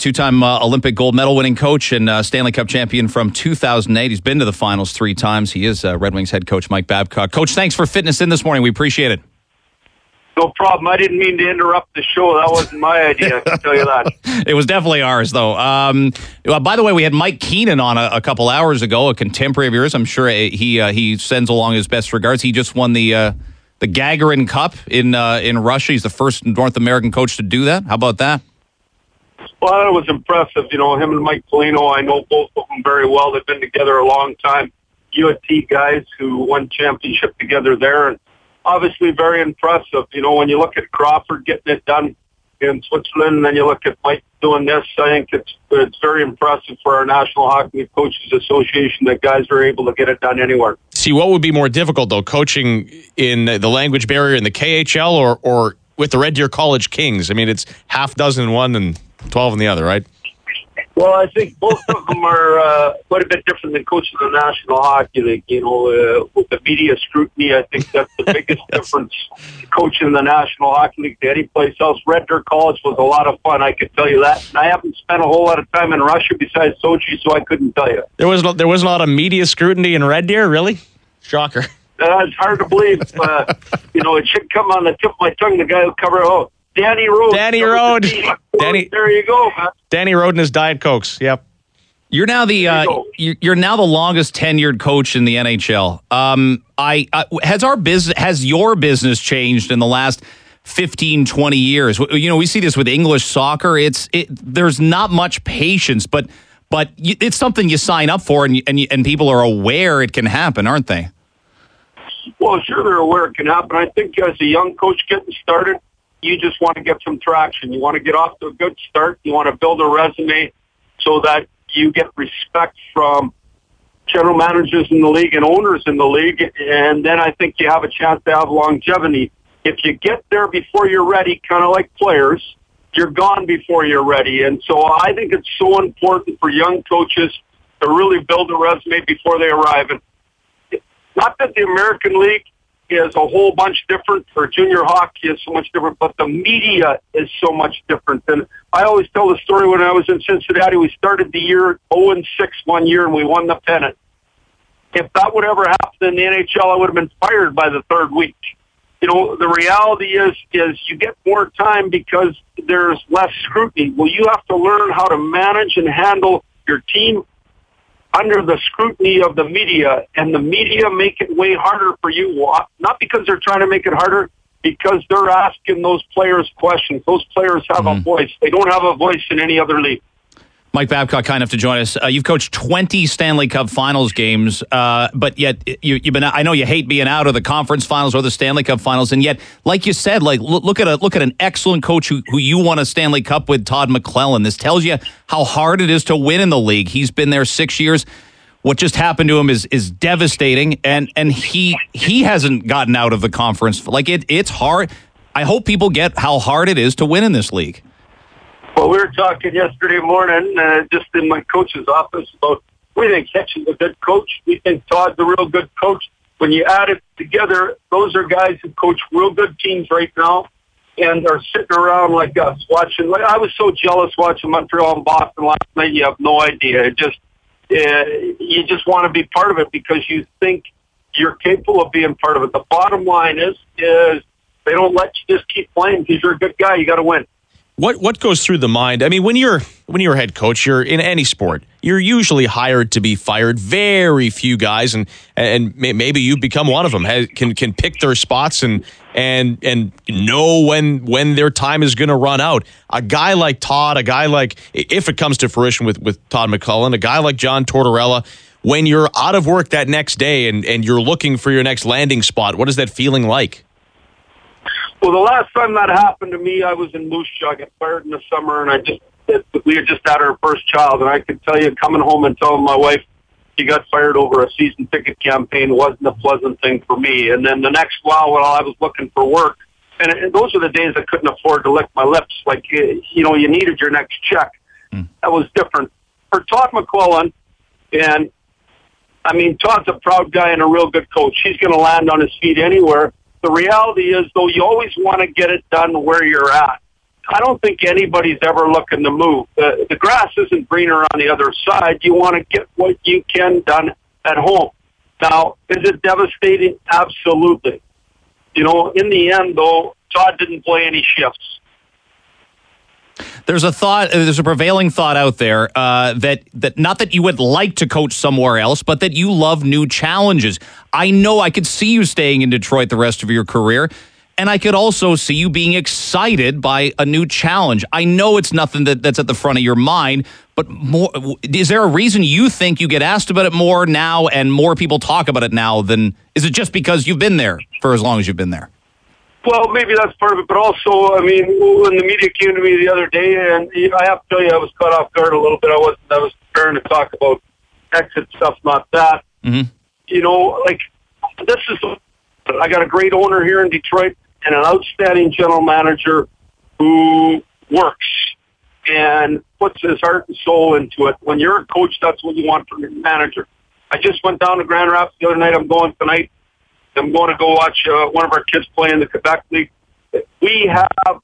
Two-time Olympic gold medal winning coach and Stanley Cup champion from 2008. He's been to the finals 3 times. He is Red Wings head coach Mike Babcock. Coach, thanks for fitting us in this morning. We appreciate it. No problem. I didn't mean to interrupt the show. That wasn't my idea, I can tell you that. It was definitely ours, though. By the way, we had Mike Keenan on a couple hours ago, a contemporary of yours. I'm sure he sends along his best regards. He just won the Gagarin Cup in Russia. He's the first North American coach to do that. How about that? Well, that was impressive. You know, him and Mike Polino, I know both of them very well. They've been together a long time. UAT guys who won championship together there. And obviously very impressive. You know, when you look at Crawford getting it done in Switzerland, and then you look at Mike doing this, I think it's very impressive for our National Hockey League Coaches Association that guys are able to get it done anywhere. See, what would be more difficult, though, coaching in the language barrier in the KHL or with the Red Deer College Kings? I mean, it's half dozen in one and 12 in the other, right? Well, I think both of them are quite a bit different than coaching the National Hockey League. You know, with the media scrutiny, I think that's the biggest difference coaching the National Hockey League to any place else. Red Deer College was a lot of fun, I could tell you that. And I haven't spent a whole lot of time in Russia besides Sochi, so I couldn't tell you. There was a lot of media scrutiny in Red Deer, really? Shocker. It's hard to believe. You know, it should come on the tip of my tongue, the guy who covered Danny Rode. Danny Rode. There you go, man. Danny Rode and his Diet Cokes. Yep. You're now the you're now the longest tenured coach in the NHL. Has your business changed in the last 15, 20 years? You know, we see this with English soccer. There's not much patience, but it's something you sign up for, and people are aware it can happen, aren't they? Well, sure, they're aware it can happen. I think as a young coach getting started, you just want to get some traction. You want to get off to a good start. You want to build a resume so that you get respect from general managers in the league and owners in the league. And then I think you have a chance to have longevity. If you get there before you're ready, kind of like players, you're gone before you're ready. And so I think it's so important for young coaches to really build a resume before they arrive. And not that the American League is a whole bunch different, or junior hockey is so much different, but the media is so much different. And I always tell the story when I was in Cincinnati, we started the year 0-6 one year and we won the pennant. If that would ever happen in the NHL, I would have been fired by the third week. You know, the reality is you get more time because there's less scrutiny. Well, you have to learn how to manage and handle your team under the scrutiny of the media, and the media make it way harder for you, not because they're trying to make it harder, because they're asking those players questions. Those players have a voice. They don't have a voice in any other league. Mike Babcock, kind enough to join us. You've coached 20 Stanley Cup Finals games, but yet you've been. I know you hate being out of the conference finals or the Stanley Cup Finals, and yet, like you said, look at an excellent coach who you won a Stanley Cup with, Todd McClellan. This tells you how hard it is to win in the league. He's been there 6 years. What just happened to him is devastating, and he hasn't gotten out of the conference. It's hard. I hope people get how hard it is to win in this league. Well, we were talking yesterday morning, just in my coach's office, about we think Hitchen's a good coach. We think Todd's a real good coach. When you add it together, those are guys who coach real good teams right now and are sitting around like us watching. I was so jealous watching Montreal and Boston last night. You have no idea. You just want to be part of it because you think you're capable of being part of it. The bottom line is they don't let you just keep playing because you're a good guy. You got to win. What goes through the mind? I mean, when you're a head coach, you're in any sport, you're usually hired to be fired. Very few guys, and maybe you become one of them, can pick their spots and know when their time is going to run out. A guy like Todd, if it comes to fruition with Todd McClellan, a guy like John Tortorella, when you're out of work that next day and you're looking for your next landing spot, what is that feeling like? Well, the last time that happened to me, I was in Moose Jaw. I got fired in the summer, and we had just had our first child, and I could tell you, coming home and telling my wife she got fired over a season ticket campaign wasn't a pleasant thing for me. And then the next while I was looking for work, and those are the days I couldn't afford to lick my lips. Like, you needed your next check. That was different. For Todd McClellan, and I mean, Todd's a proud guy and a real good coach. He's going to land on his feet anywhere. The reality is, though, you always want to get it done where you're at. I don't think anybody's ever looking to move. The grass isn't greener on the other side. You want to get what you can done at home. Now, is it devastating? Absolutely. You know, in the end, though, Todd didn't play any shifts. There's a prevailing thought out there that not that you would like to coach somewhere else, but that you love new challenges. I know I could see you staying in Detroit the rest of your career, and I could also see you being excited by a new challenge. I know it's nothing that's at the front of your mind, but is there a reason you think you get asked about it more now and more people talk about it now than, is it just because you've been there for as long as you've been there? Well, maybe that's part of it, but also, I mean, when the media came to me the other day, and I have to tell you, I was caught off guard a little bit. I was preparing to talk about exit stuff, not that. Mm-hmm. You know, like, I got a great owner here in Detroit and an outstanding general manager who works and puts his heart and soul into it. When you're a coach, that's what you want from your manager. I just went down to Grand Rapids the other night. I'm going tonight. I'm going to go watch one of our kids play in the Quebec League. We have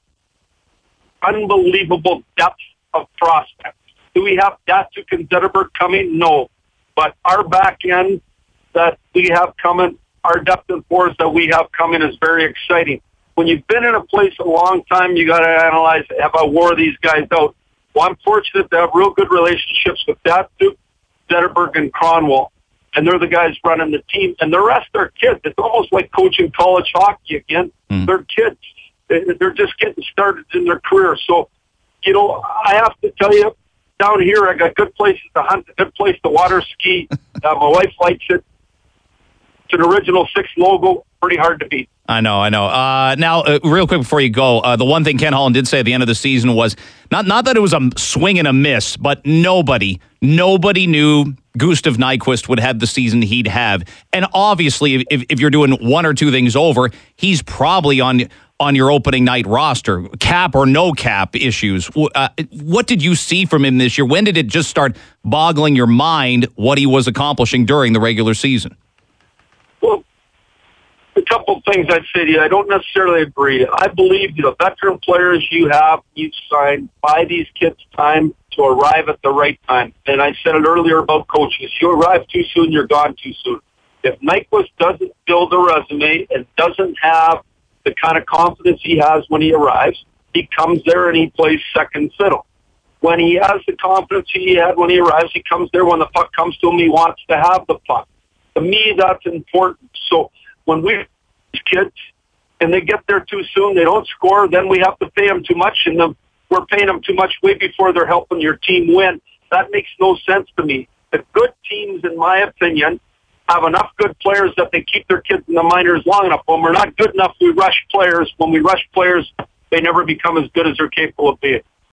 unbelievable depth of prospects. Do we have Datsuk Zetterberg coming? No. But our back end that we have coming, our depth of force that we have coming is very exciting. When you've been in a place a long time, you got to analyze, have I wore these guys out? Well, I'm fortunate to have real good relationships with Datsuk, Zetterberg, and Cronwall. And they're the guys running the team. And the rest are kids. It's almost like coaching college hockey again. They're kids. They're just getting started in their career. So, you know, I have to tell you, down here, I got good places to hunt, a good place to water ski. My wife likes it. It's an Original Six logo. Pretty hard to beat. I know. Now, real quick before you go, the one thing Ken Holland did say at the end of the season was not that it was a swing and a miss, but nobody knew Gustav Nyquist would have the season he'd have. And obviously, if you're doing one or two things over, he's probably on your opening night roster, cap or no cap issues. What did you see from him this year? When did it just start boggling your mind what he was accomplishing during the regular season? Well, a couple of things I'd say to you. I don't necessarily agree. I believe the veteran players you sign, buy these kids time to arrive at the right time. And I said it earlier about coaches. You arrive too soon, you're gone too soon. If Nyquist doesn't build a resume and doesn't have the kind of confidence he has when he arrives, he comes there and he plays second fiddle. When he has the confidence he had when he arrives, he comes there. When the puck comes to him, he wants to have the puck. To me, that's important. So when we kids and they get there too soon, they don't score, then we have to pay them too much, and we're paying them too much way before they're helping your team win. That makes no sense to me. The good teams, in my opinion, have enough good players that they keep their kids in the minors long enough. When we're not good enough, we rush players. When we rush players, they never become as good as they're capable of being.